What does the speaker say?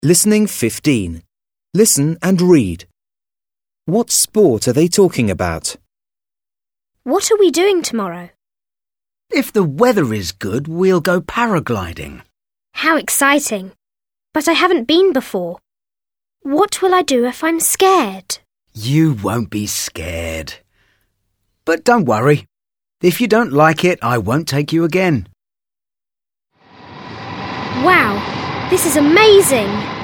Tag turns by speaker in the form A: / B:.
A: Listening 15. Listen and read. What sport are they talking about?
B: What are we doing tomorrow?
C: If the weather is good, we'll go paragliding.
B: How exciting! But I haven't been before. What will I do if I'm scared?
C: You won't be scared. But don't worry. If you don't like it, I won't take you again.
B: Wow, this is amazing!